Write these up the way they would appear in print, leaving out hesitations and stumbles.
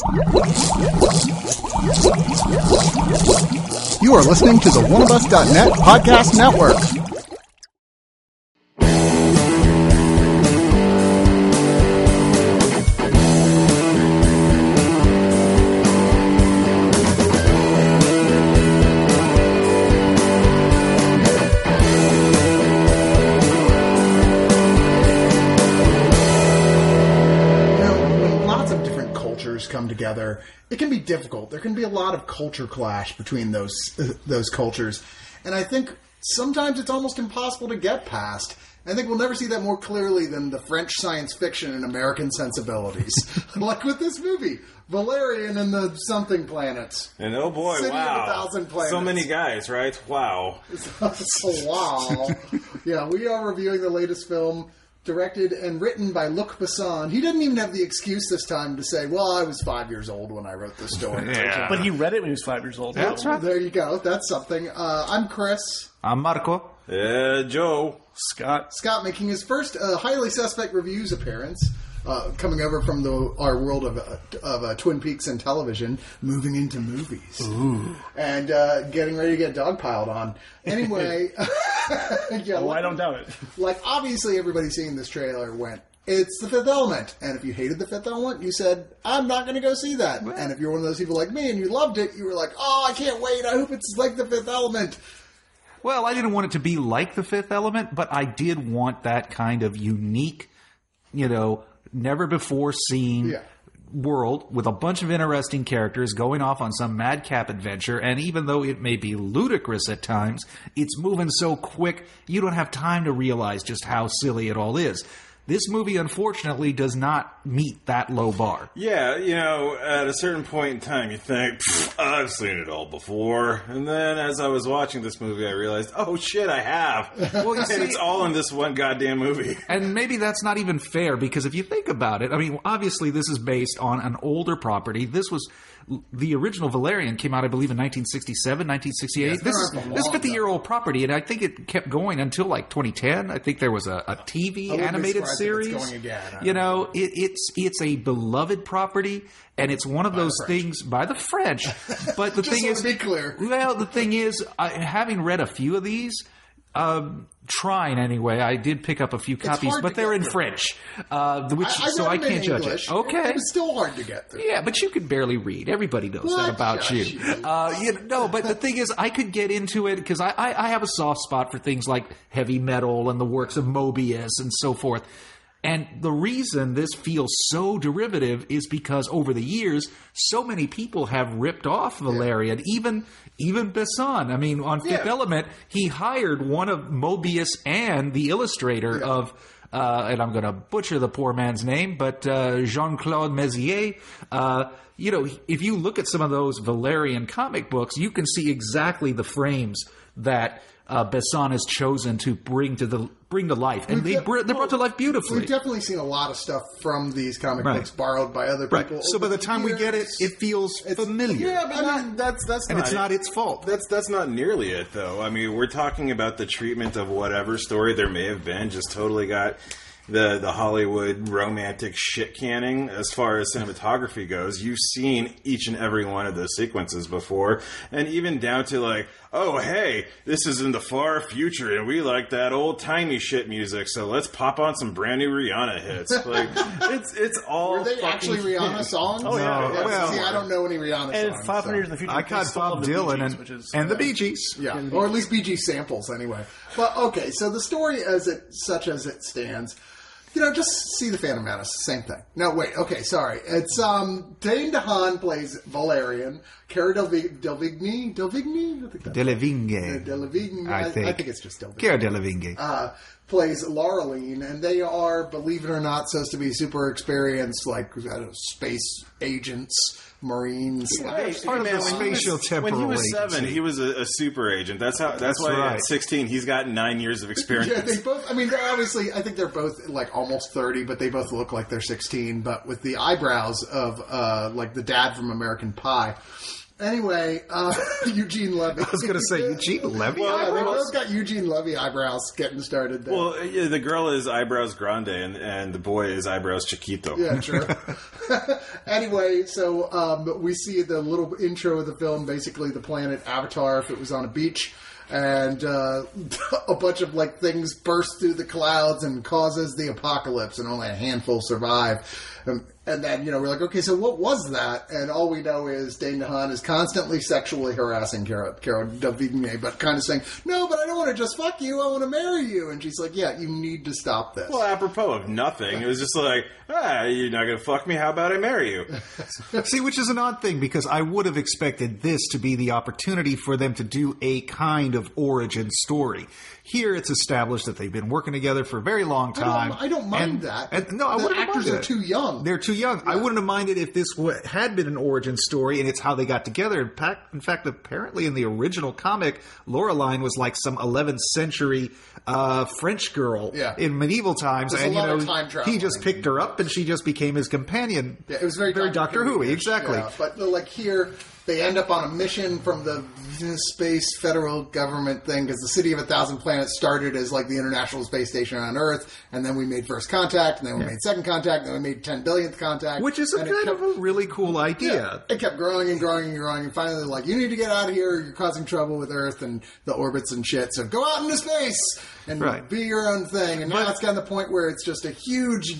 You are listening to the oneofus.net podcast network. Come together, it can be difficult. There can be a lot of culture clash between those cultures, and I think sometimes it's almost impossible to get past. I think we'll never see that more clearly than the French science fiction and American sensibilities. Like with this movie, Valerian and the something planets. And oh boy, City wow. of 1,000 planets. So many guys, right? Wow. Wow. Yeah, we are reviewing the latest film, directed and written by Luc Besson. He didn't even have the excuse this time to say, well, I was 5 years old when I wrote this story. Yeah. But he read it when he was 5 years old. That's right. There you go. That's something. I'm Chris. I'm Marco. Joe. Scott. Scott making his first Highly Suspect Reviews appearance. Coming over from our world of Twin Peaks and television, moving into movies. Ooh. And getting ready to get dogpiled on. Anyway. Yeah, I don't doubt it. Like, obviously everybody seeing this trailer went, it's The Fifth Element. And if you hated The Fifth Element, you said, I'm not going to go see that. What? And if you're one of those people like me and you loved it, you were like, oh, I can't wait. I hope it's like The Fifth Element. Well, I didn't want it to be like The Fifth Element, but I did want that kind of unique, never before seen world with a bunch of interesting characters going off on some madcap adventure. And even though it may be ludicrous at times, it's moving so quick, you don't have time to realize just how silly it all is. This movie, unfortunately, does not meet that low bar. Yeah, at a certain point in time, you think, I've seen it all before. And then as I was watching this movie, I realized, oh, shit, I have. Well, you see, it's all in this one goddamn movie. And maybe that's not even fair, because if you think about it, I mean, obviously this is based on an older property. This was... The original Valerian came out, I believe, in 1967, 1968. Yes, this is 50-year-old property, and I think it kept going until like 2010. I think there was a TV animated series. It's going again. It's a beloved property, and it's one of those things by the French. But the thing is, to be clear. Well, the thing is, having read a few of these. Trying anyway. I did pick up a few copies, but they're in French, so I can't judge it. Okay, it's still hard to get through. Yeah, but you can barely read. Everybody knows that about you. But the thing is, I could get into it because I have a soft spot for things like heavy metal and the works of Mobius and so forth. And the reason this feels so derivative is because over the years, so many people have ripped off Valerian, even Besson. I mean, on Fifth Element, he hired one of Mobius and the illustrator of, and I'm going to butcher the poor man's name, but Jean-Claude Mézières. If you look at some of those Valerian comic books, you can see exactly the frames that Besson has chosen to bring to life, and they're brought to life beautifully. We've definitely seen a lot of stuff from these comic books borrowed by other people. Right. So by the time we get it, it feels familiar. Yeah, but that's and not it's not its fault. That's not nearly it, though. I mean, we're talking about the treatment of whatever story there may have been. Just totally got the Hollywood romantic shit canning as far as cinematography goes. You've seen each and every one of those sequences before, and even down to like, oh hey, this is in the far future and we like that old timey shit music, so let's pop on some brand new Rihanna hits. Like it's all. Were they actually Rihanna songs? Oh yeah. No. Well, see, I don't know any Rihanna songs. And 500 years in the future, I caught Bob Dylan and the Bee Gees. Yeah, or at least Bee Gees samples anyway. But okay, so the story as it stands. Just see the Phantom Menace. Same thing. No, wait. Okay, sorry. It's Dane DeHaan plays Valerian. Cara Delevingne. I think it's just Delevingne. Cara Delevingne plays Laureline, and they are, believe it or not, supposed to be super experienced, space agents. Marines. Yeah, part of the spatial temporal. When he was 7, he was a super agent. That's why at 16 he's got 9 years of experience. Yeah, they both. I mean, they're obviously. I think they're both like almost 30, but they both look like they're 16. But with the eyebrows of like the dad from American Pie. Anyway, Eugene Levy. I was going to say Eugene Levy. Yeah, they both got Eugene Levy eyebrows getting started there. Well, yeah, the girl is eyebrows grande, and the boy is eyebrows chiquito. Yeah, true. Anyway, so we see the little intro of the film, basically the planet Avatar if it was on a beach. And a bunch of things burst through the clouds and causes the apocalypse, and only a handful survive. And then, we're like, okay, so what was that? And all we know is Dane DeHaan is constantly sexually harassing Cara Delevingne, but kind of saying, no, but I don't want to just fuck you, I want to marry you. And she's like, yeah, you need to stop this. Well, apropos of nothing, it was just like, you're not going to fuck me, how about I marry you? See, which is an odd thing, because I would have expected this to be the opportunity for them to do a kind of origin story. Here, it's established that they've been working together for a very long time. I don't mind that. No, I wouldn't have actors minded are too young. They're too young. Yeah. I wouldn't have minded if this had been an origin story and it's how they got together. In fact, apparently in the original comic, Laureline was like some 11th century French girl in medieval times. There's and, a lot of time traveling. He just picked her up and she just became his companion. Yeah, it was very Doctor Who, exactly. Yeah, but here, they end up on a mission from the space federal government thing, because the City of 1,000 Planets started as the International Space Station on Earth, and then we made first contact, and then we made second contact, and then we made 10 billionth contact. Which is kind of a really cool idea. Yeah, it kept growing and growing and growing, and finally you need to get out of here, you're causing trouble with Earth and the orbits and shit, so go out into space and be your own thing. And now it's gotten to the point where it's just a huge,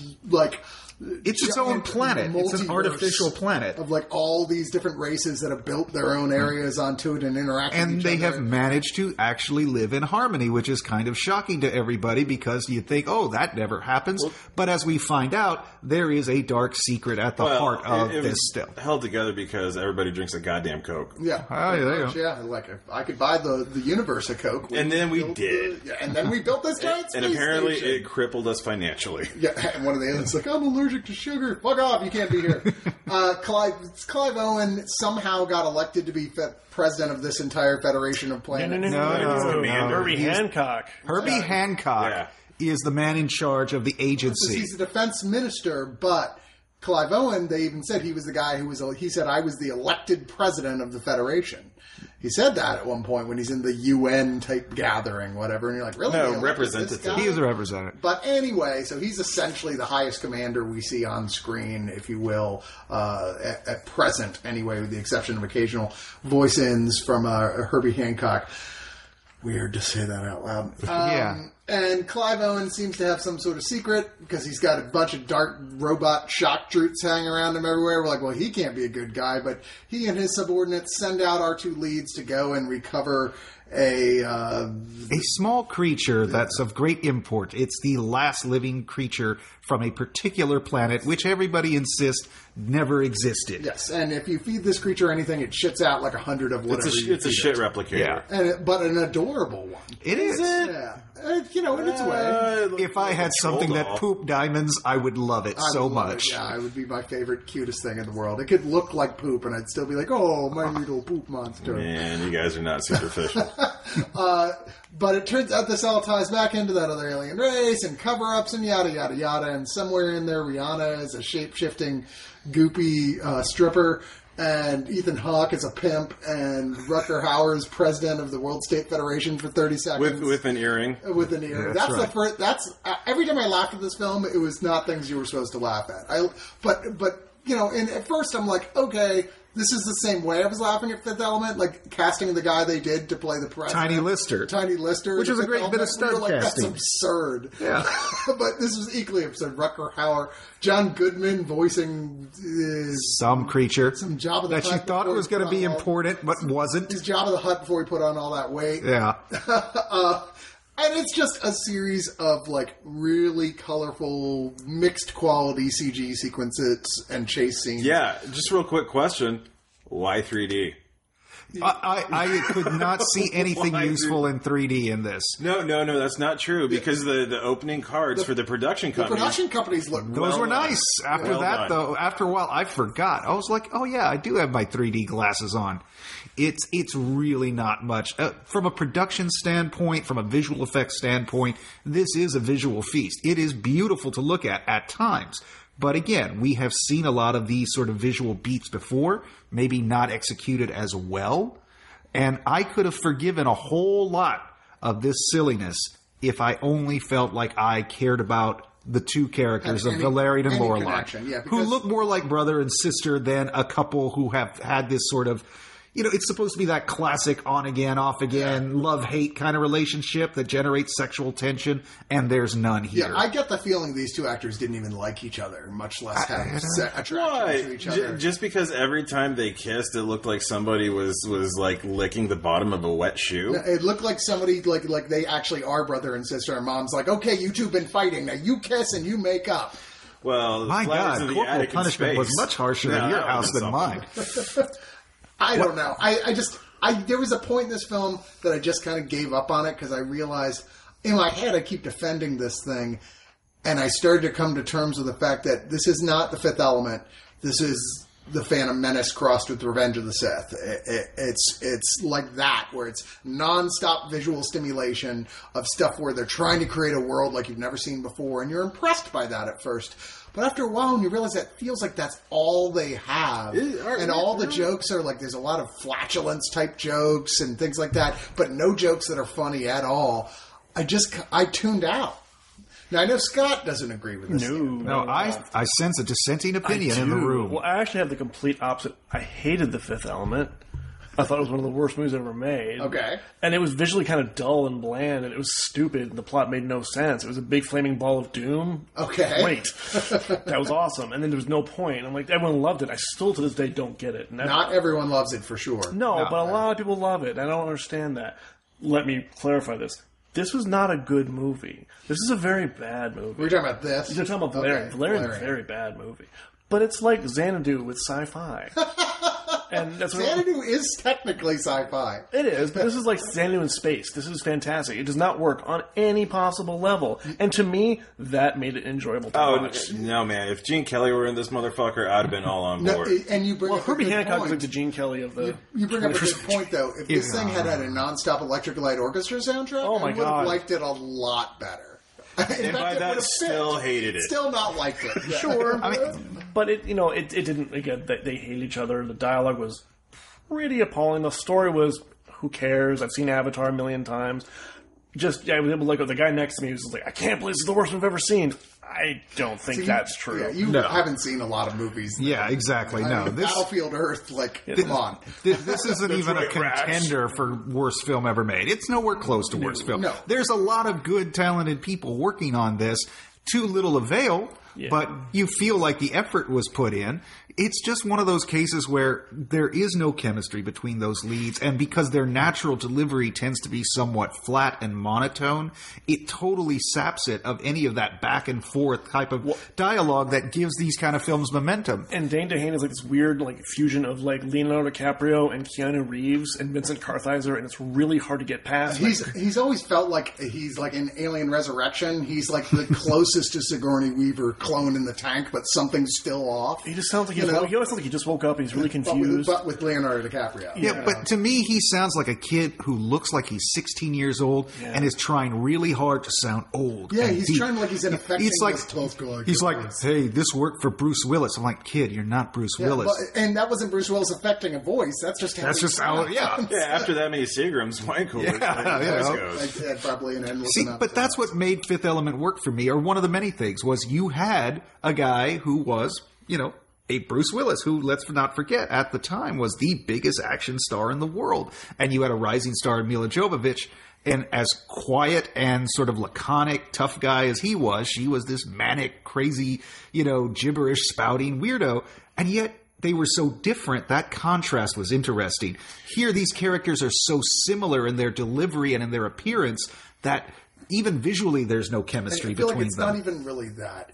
it's its own planet. It's an artificial planet of all these different races that have built their own areas onto it and interact with each other. And they have managed to actually live in harmony, which is kind of shocking to everybody, because you think, oh, that never happens. But as we find out, there is a dark secret at the heart of this still. Held together because everybody drinks a goddamn Coke. Yeah. Oh, there you go. Yeah, if I could buy the universe of Coke. And then we did. And then we built this giant space And apparently station. it crippled us financially. Yeah, and one of the aliens is I'm allergic to sugar. Fuck off, you can't be here. Clive Owen somehow got elected to be president of this entire Federation of Planets. No. Herbie Hancock. Herbie Hancock is the man in charge of the agency. He's the defense minister, but Clive Owen, they even said he was the guy he said, I was the elected president of the Federation. He said that at one point when he's in the UN type gathering, whatever, and you're like, really? No, representative. He is a representative. But anyway, so he's essentially the highest commander we see on screen, if you will, at present, anyway, with the exception of occasional voice-ins from Herbie Hancock. Weird to say that out loud. And Clive Owen seems to have some sort of secret, because he's got a bunch of dark robot shock troops hanging around him everywhere. We're like, well, he can't be a good guy, but he and his subordinates send out our two leads to go and recover a small creature that's of great import. It's the last living creature from a particular planet, which everybody insists never existed. Yes, and if you feed this creature anything, it shits out 100 of whatever. It's a shit replicator. Yeah. But an adorable one. It is. Yeah. In its way. If I had something that pooped diamonds, I would love it so much. Yeah, it would be my favorite, cutest thing in the world. It could look like poop, and I'd still be like, oh, my little poop monster. Man, you guys are not superficial. But it turns out this all ties back into that other alien race and cover-ups and yada, yada, yada. And somewhere in there, Rihanna is a shape-shifting, goopy stripper. And Ethan Hawke is a pimp. And Rutger Hauer is president of the World State Federation for 30 seconds. With an earring. With an earring. Yeah, that's right. Every time I laughed at this film, it was not things you were supposed to laugh at. But and at first I'm like, okay, this is the same way I was laughing at Fifth Element, casting the guy they did to play the president. Tiny Lister. Which is a great bit of stunt casting. That's absurd. Yeah. But this was equally absurd. Rutger Hauer. John Goodman voicing some creature. Some Jabba the Hutt. That you thought was going to be important, but wasn't. His Jabba the Hutt before he put on all that weight. Yeah. And it's just a series of really colorful, mixed quality CG sequences and chase scenes. Yeah, just real quick question. Why 3D? I could not see anything useful in 3D in this. No, that's not true, because the opening cards for the production companies... The production companies look Those were nice. After that, though, after a while, I forgot. I was like, oh yeah, I do have my 3D glasses on. It's really not much. From a production standpoint, from a visual effects standpoint, this is a visual feast. It is beautiful to look at times. But again, we have seen a lot of these sort of visual beats before, maybe not executed as well. And I could have forgiven a whole lot of this silliness if I only felt like I cared about the two characters of Valerian and Lorelai, who look more like brother and sister than a couple who have had this sort of, it's supposed to be that classic on-again, off-again, love-hate kind of relationship that generates sexual tension, and there's none here. Yeah, I get the feeling these two actors didn't even like each other, much less have attraction to each other. Just because every time they kissed, it looked like somebody was like licking the bottom of a wet shoe? It looked like somebody, like they actually are brother and sister, and mom's like, okay, you two been fighting, now you kiss and you make up. Well, my God, corporal punishment was much harsher in your house than mine. I don't know. There was a point in this film that I just kind of gave up on it because I realized in my head I keep defending this thing, and I started to come to terms with the fact that this is not The Fifth Element. This is The Phantom Menace crossed with Revenge of the Sith. It's like that, where it's nonstop visual stimulation of stuff where they're trying to create a world like you've never seen before, and you're impressed by that at first. But after a while, when you realize that feels like that's all they have. And all the jokes are like, there's a lot of flatulence type jokes and things like that, but no jokes that are funny at all. I tuned out. Now, I know Scott doesn't agree with this. No, I sense a dissenting opinion in the room. Well, I actually have the complete opposite. I hated The Fifth Element. I thought it was one of the worst movies ever made. Okay. And it was visually kind of dull and bland, and it was stupid, and the plot made no sense. It was a big flaming ball of doom. Okay. Wait. That was awesome. And then there was no point. I'm like, everyone loved it. I still, to this day, don't get it. Not everyone loves it, for sure. No, but a lot of people love it. I don't understand that. Let me clarify this. This was not a good movie. This is a very bad movie. We're talking about this? You're talking about Valerian. Okay. Valerian's a very bad movie. But it's like Xanadu with sci-fi. And that's Xanadu is technically sci-fi. It is, but this is like Xanadu in space. This is fantastic. It does not work on any possible level. And to me, that made it enjoyable to watch. No, man. If Gene Kelly were in this motherfucker, I'd have been all on board. And you bring up Herbie a good Hancock point. is like the Gene Kelly of the... You bring up a good point, though. If this thing had a non-stop Electric Light Orchestra soundtrack, I would have liked it a lot better. And by that, still hated it. Still not liked it. Yeah. Sure. But it didn't, again, they hate each other. The dialogue was pretty appalling. The story was, who cares? I've seen Avatar a million times. I was able to look at the guy next to me who's like, I can't believe this is the worst I've ever seen. I don't think that's true. Yeah, you haven't seen a lot of movies. Yeah, exactly. Battlefield Earth, come on. This isn't even a contender for worst film ever made. It's nowhere close to worst film. No. There's a lot of good, talented people working on this. To little avail, but you feel like the effort was put in. It's just one of those cases where there is no chemistry between those leads, and because their natural delivery tends to be somewhat flat and monotone, it totally saps it of any of that back and forth type of dialogue that gives these kind of films momentum. And Dane DeHaan is like this weird fusion of Leonardo DiCaprio and Keanu Reeves and Vincent Kartheiser, and it's really hard to get past. He's always felt like he's like in Alien Resurrection. He's like the closest to Sigourney Weaver clone in the tank, but something's still off. He just sounds like he always sounds like he just woke up and he's really confused. But with Leonardo DiCaprio. Yeah, but to me, he sounds like a kid who looks like he's 16 years old and is trying really hard to sound old. Yeah, he's trying like he's affecting this tough guy. He's like, hey, this worked for Bruce Willis. I'm like, kid, you're not Bruce Willis. And that wasn't Bruce Willis affecting a voice. That's just how after that many Seagrams, wine coolers. Probably an endless See, but that's what made Fifth Element work for me, or one of the many things, was you had a guy who was, a Bruce Willis, who, let's not forget, at the time was the biggest action star in the world. And you had a rising star in Mila Jovovich, and as quiet and sort of laconic, tough guy as he was, she was this manic, crazy, gibberish spouting weirdo. And yet they were so different. That contrast was interesting. Here, these characters are so similar in their delivery and in their appearance that even visually, there's no chemistry between them. It's not even really that.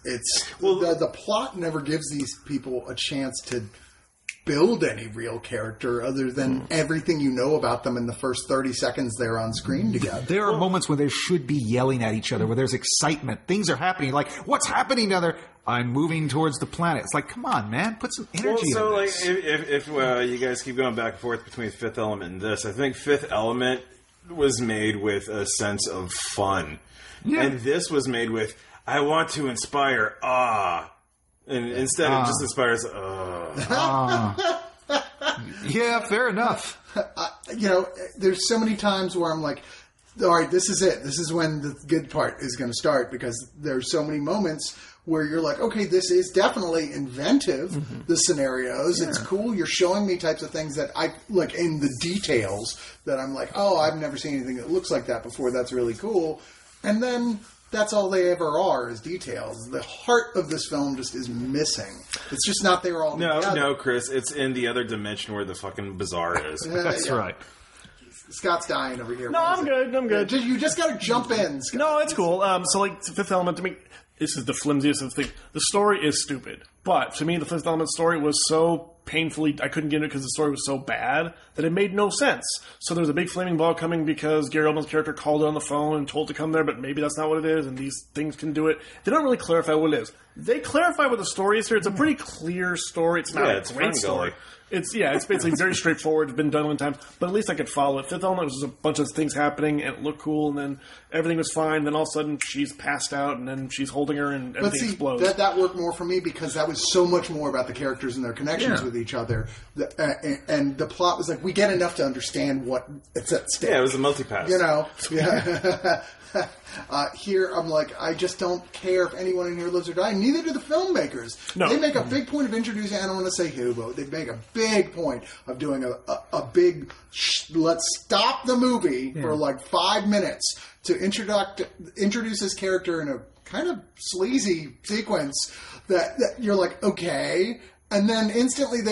The plot never gives these people a chance to build any real character other than everything you know about them in the first 30 seconds they're on screen together. There are moments where they should be yelling at each other, where there's excitement. Things are happening. Like, what's happening together? I'm moving towards the planet. It's like, come on, man. Put some energy in this. If you guys keep going back and forth between Fifth Element and this, I think Fifth Element was made with a sense of fun. Yeah. And this was made with, I want to inspire awe And instead it just inspires, Yeah, fair enough. There's so many times where I'm like, all right, this is it. This is when the good part is going to start, because there's so many moments where you're like, okay, this is definitely inventive, the scenarios. Yeah. It's cool. You're showing me types of things that I like in the details that I'm like, oh, I've never seen anything that looks like that before. That's really cool. And then that's all they ever are, is details. The heart of this film just is missing. It's just not there all together. No, Chris. It's in the other dimension where the fucking bazaar is. That's right. Scott's dying over here. No, I'm good. You just got to jump in, Scott. No, it's cool. So, like, Fifth Element, to me, this is the flimsiest of things. The story is stupid. But, to me, the Fifth Element story was so painfully... I couldn't get it because the story was so bad that it made no sense. So there's a big flaming ball coming because Gary Oldman's character called it on the phone and told to come there, but maybe that's not what it is, and these things can do it. They don't really clarify what it is. They clarify what the story is here. It's a pretty clear story. It's not a great story. It's basically very straightforward. It's been done one time, but at least I could follow it. Fifth Element was just a bunch of things happening, and it looked cool, and then everything was fine. Then all of a sudden, she's passed out, and then she's holding her, and everything explodes. That worked more for me because that was so much more about the characters and their connections with each other. And the plot was like, we get enough to understand what it's at stake. Yeah, it was a multipass. Yeah. Here, I'm like, I just don't care if anyone in here lives or dies. Neither do the filmmakers. No. They make a big point of introducing, I don't want to say who, but they make a big point of doing a big, let's stop the movie for like 5 minutes to introduce his character in a kind of sleazy sequence that you're like, okay. And then instantly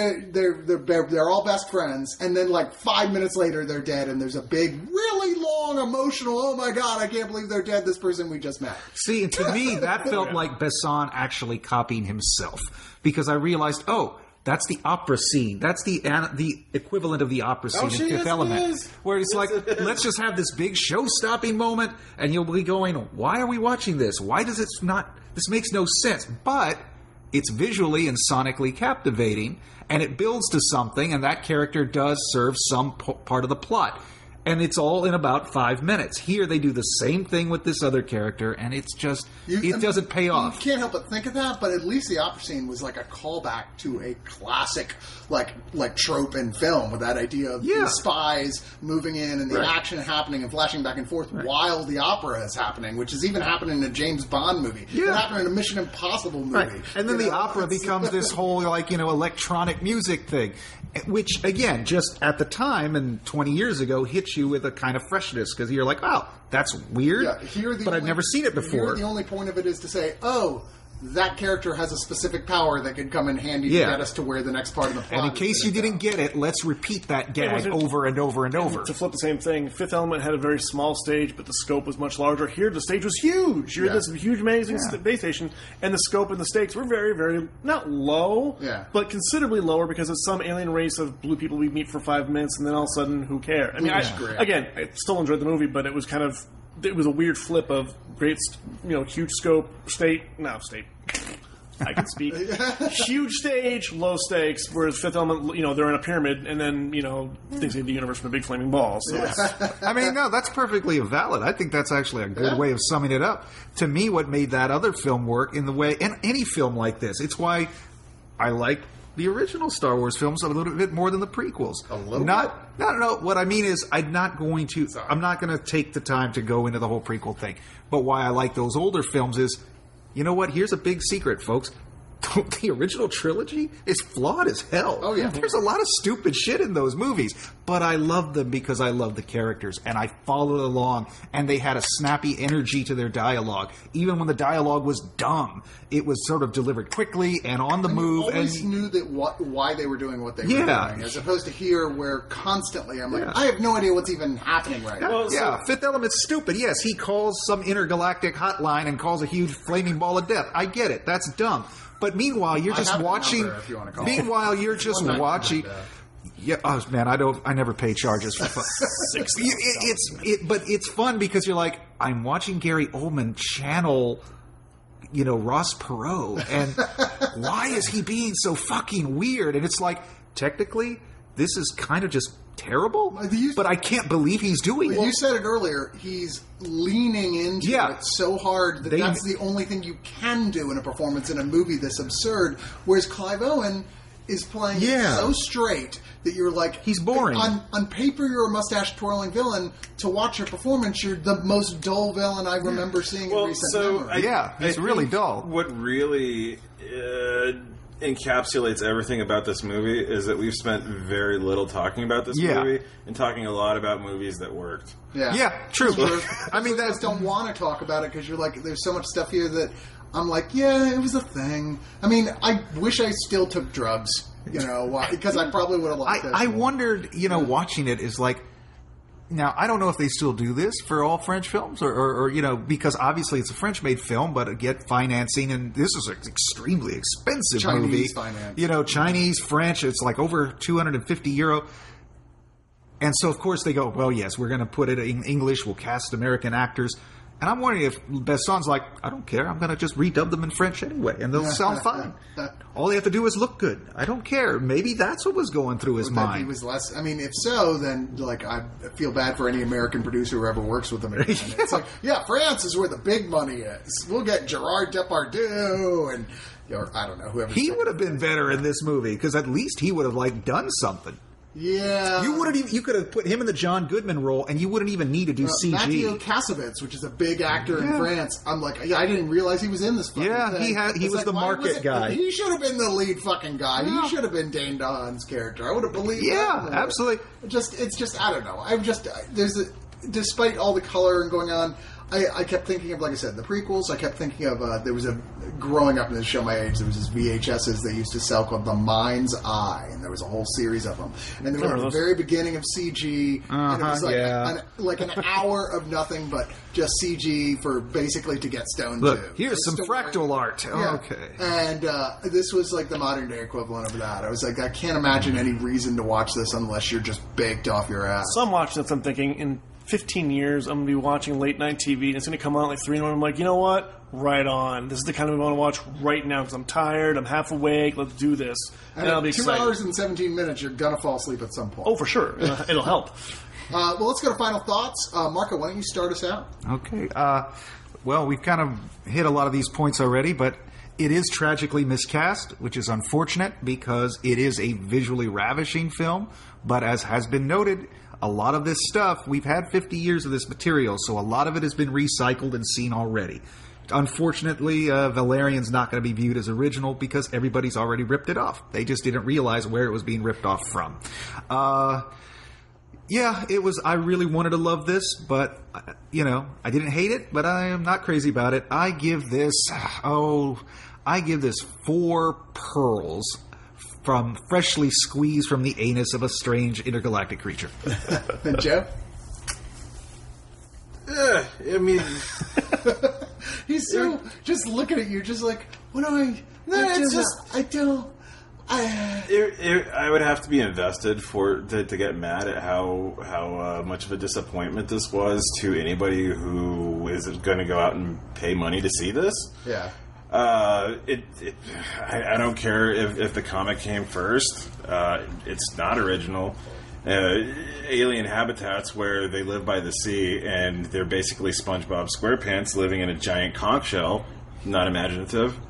they're all best friends, and then like 5 minutes later they're dead, and there's a big, really long, emotional, oh my god, I can't believe they're dead, this person we just met. See, and to me, that felt like Besson actually copying himself, because I realized, that's the opera scene. That's the equivalent of the opera scene in Fifth Element. Where it's like, let's just have this big show-stopping moment, and you'll be going, why are we watching this? Why does it not... This makes no sense. But... it's visually and sonically captivating, and it builds to something, and that character does serve some part of the plot. And it's all in about 5 minutes. Here, they do the same thing with this other character, and it's just... it doesn't pay off. You can't help but think of that, but at least the opera scene was like a callback to a classic like trope in film, with that idea of the spies moving in and the action happening and flashing back and forth while the opera is happening, which is even happening in a James Bond movie. It happened in a Mission Impossible movie. Right. And then the opera becomes this whole, electronic music thing, which, again, just at the time and 20 years ago, hits you with a kind of freshness, because you're like, wow, that's weird, but I've never seen it before. Here, the only point of it is to say, that character has a specific power that could come in handy to get us to where the next part of the plot is. And in case you didn't get it, let's repeat that gag over and over and over. To flip the same thing, Fifth Element had a very small stage, but the scope was much larger. Here, the stage was huge. You're at this huge, amazing base station, and the scope and the stakes were very, very, not low, but considerably lower, because it's some alien race of blue people we meet for 5 minutes, and then all of a sudden, who cares? I mean, I still enjoyed the movie, but it was kind of... It was a weird flip of great, huge scope, I can speak. Huge stage, low stakes, whereas Fifth Element, they're in a pyramid, and then, they save the universe from a big flaming ball. So I mean, no, that's perfectly valid. I think that's actually a good way of summing it up. To me, what made that other film work in the way, and any film like this, it's why I like the original Star Wars films a little bit more than the prequels. A little bit? No. What I mean is, I'm not going to take the time to go into the whole prequel thing. But why I like those older films is, you know what? Here's a big secret, folks. The original trilogy is flawed as hell. Oh, yeah. There's a lot of stupid shit in those movies. But I love them because I love the characters. And I followed along. And they had a snappy energy to their dialogue. Even when the dialogue was dumb, it was sort of delivered quickly and on the move. You always knew that why they were doing what they were doing. As opposed to here, where constantly I'm like, I have no idea what's even happening right now. Fifth Element's stupid. Yes, he calls some intergalactic hotline and calls a huge flaming ball of death. I get it. That's dumb. But meanwhile, you're just watching. Meanwhile, you're just watching. Yeah, oh man, I never pay charges for fun. But it's fun because you're like, I'm watching Gary Oldman channel, Ross Perot, and why is he being so fucking weird? And it's like, technically, this is kind of just terrible. You- but I can't believe he's doing it. You said it earlier. He's leaning into it so hard that that's the only thing you can do in a performance in a movie this absurd. Whereas Clive Owen is playing so straight that you're like... He's boring. On paper, you're a mustache-twirling villain. To watch your performance, you're the most dull villain I remember seeing in recent memory. He's really dull. What really encapsulates everything about this movie is that we've spent very little talking about this movie and talking a lot about movies that worked. Yeah, true. I mean, I just don't want to talk about it because you're like, there's so much stuff here that I'm like, yeah, it was a thing. I mean, I wish I still took drugs, because I probably would have liked it. I wondered, watching it is like, now, I don't know if they still do this for all French films, or because obviously it's a French-made film, but get financing, and this is an extremely expensive movie. Chinese finance. Chinese, French, it's like over €250. And so, of course, they go, well, yes, we're going to put it in English, we'll cast American actors. And I'm wondering if Besson's like, I don't care, I'm going to just redub them in French anyway, and they'll sound fine. All they have to do is look good. I don't care. Maybe that's what was going through his mind. He was less. I mean, if so, then I feel bad for any American producer who ever works with them again. It's like, France is where the big money is. We'll get Gerard Depardieu and I don't know whoever. He would have been better in this movie because at least he would have done something. Yeah, you could have put him in the John Goodman role, and you wouldn't even need to do CG. Mathieu Kassovitz, which is a big actor in France, I'm like, I didn't realize he was in this fucking thing. He was the market guy. He should have been the lead fucking guy. Yeah. He should have been Dane DeHaan's character. I would have believed. Yeah, absolutely. It's just I don't know. Despite all the color and going on, I kept thinking of, like I said, the prequels. I kept thinking of there was growing up in this show my age, there was this VHSs they used to sell called The Mind's Eye, and there was a whole series of them. And they were at the very beginning of CG, and it was like an hour of nothing but just CG for basically to get stoned to. Here's some fractal art. Yeah. Okay. And this was like the modern day equivalent of that. I was like, I can't imagine any reason to watch this unless you're just baked off your ass. So I'm watching this, I'm thinking, in 15 years, I'm going to be watching late night TV, and it's going to come out like 3 in the morning. I'm like, you know what? Right on. This is the kind of movie I want to watch right now because I'm tired, I'm half awake, let's do this. And I'll be 2 excited. hours and 17 minutes, you're going to fall asleep at some point. Oh, for sure. It'll help. Well, let's go to final thoughts. Marco, why don't you start us out? Okay. Well, we've kind of hit a lot of these points already, but it is tragically miscast, which is unfortunate because it is a visually ravishing film. But as has been noted, a lot of this stuff, we've had 50 years of this material, so a lot of it has been recycled and seen already. Unfortunately, Valerian's not going to be viewed as original because everybody's already ripped it off. They just didn't realize where it was being ripped off from. It was. I really wanted to love this, but, I didn't hate it, but I am not crazy about it. I give this 4 pearls from freshly squeezed from the anus of a strange intergalactic creature. And Joe? I mean... He's so... just looking at you, just like, what do I... No, it's just... I don't... I would have to be invested to get mad at how much of a disappointment this was to anybody who is going to go out and pay money to see this. Yeah. I don't care if the comic came first. It's not original. Alien habitats where they live by the sea and they're basically SpongeBob SquarePants living in a giant conch shell. Not imaginative.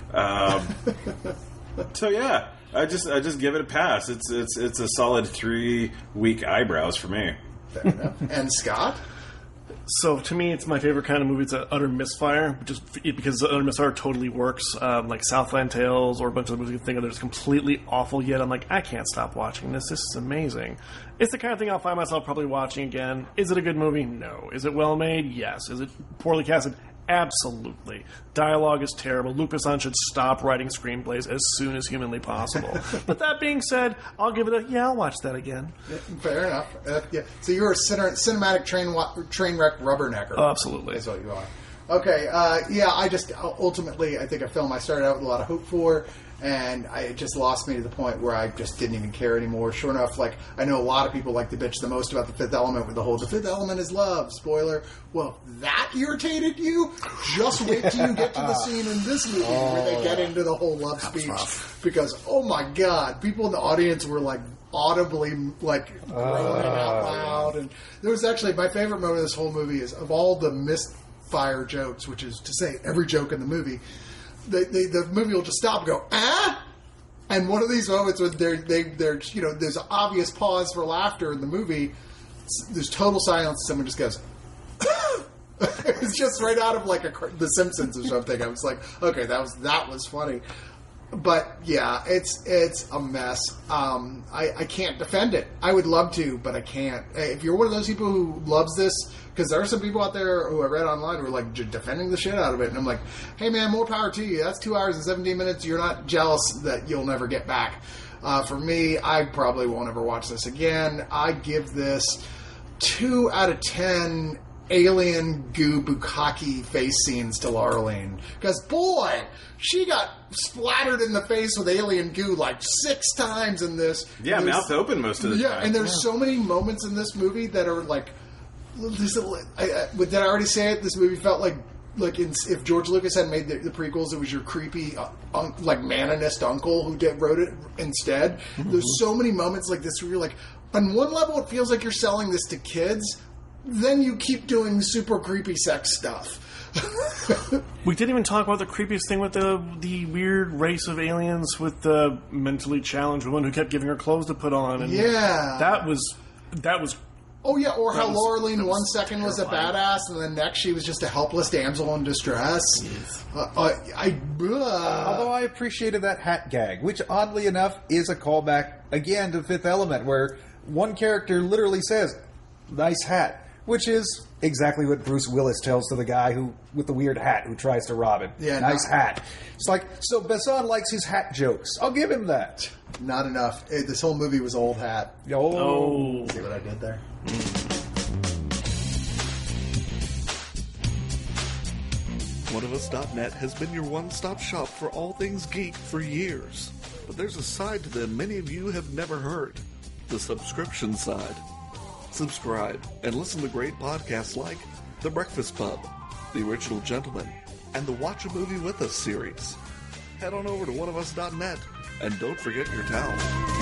So yeah, I just give it a pass. It's a solid 3 weak eyebrows for me. Fair enough. And Scott? So to me, it's my favorite kind of movie. It's an utter misfire, just because utter misfire totally works. Like Southland Tales or a bunch of the movies you can think of, they're just completely awful. Yet I'm like, I can't stop watching this. This is amazing. It's the kind of thing I'll find myself probably watching again. Is it a good movie? No. Is it well made? Yes. Is it poorly casted? Absolutely. Dialogue is terrible. Luc Besson should stop writing screenplays as soon as humanly possible. But that being said, I'll give it I'll watch that again. Yeah, fair enough. Yeah. So you're a cinematic train wreck rubbernecker. Oh, absolutely. That's what you are. Okay. I just ultimately, I think a film I started out with a lot of hope for, And it just lost me to the point where I just didn't even care anymore. Sure enough, like, I know a lot of people like to bitch the most about The Fifth Element with the whole, the fifth element is love, spoiler. Well, that irritated you? Just wait till you get to the scene in this movie where they get into the whole love speech. Because, oh my God, people in the audience were like, audibly, like, groaning out loud. And there was actually, my favorite moment of this whole movie is, of all the misfire jokes, which is to say every joke in the movie, the movie will just stop and go, ah? And one of these moments when they're you know, there's an obvious pause for laughter in the movie, there's total silence, someone just goes, it's just right out of like The Simpsons or something. I was like, okay, that was funny. But yeah, it's a mess. I can't defend it. I would love to, but I can't. If you're one of those people who loves this, because there are some people out there who I read online who are like defending the shit out of it, and I'm like, hey man, more power to you. That's 2 hours and 17 minutes. You're not jealous that you'll never get back. For me, I probably won't ever watch this again. I give this 2 out of 10 alien goo bukkake face scenes to Laureline. Because, boy, she got splattered in the face with alien goo like 6 times in this. Yeah, mouth open most of the time. Yeah, and there's so many moments in this movie that are like... Did I already say it? This movie felt like if George Lucas had made the prequels, it was your creepy, like, manonist uncle who wrote it instead. Mm-hmm. There's so many moments like this where you're like... On one level, it feels like you're selling this to kids... Then you keep doing super creepy sex stuff. We didn't even talk about the creepiest thing with the weird race of aliens with the mentally challenged woman who kept giving her clothes to put on. And yeah. That was... Oh, yeah, or how Laureline 1 second was a badass, and the next she was just a helpless damsel in distress. Yes. Although I appreciated that hat gag, which oddly enough is a callback, again, to Fifth Element, where one character literally says, nice hat. Which is exactly what Bruce Willis tells to the guy who with the weird hat who tries to rob him. Yeah, nice hat. It's like, so Besson likes his hat jokes. I'll give him that. Not enough. This whole movie was old hat. Oh. See what I did there? OneOfUs.net has been your one-stop shop for all things geek for years. But there's a side to them many of you have never heard. The subscription side. Subscribe and listen to great podcasts like The Breakfast Pub, The Original Gentleman, and the Watch a Movie With Us series. Head on over to OneOfUs.net and don't forget your towel.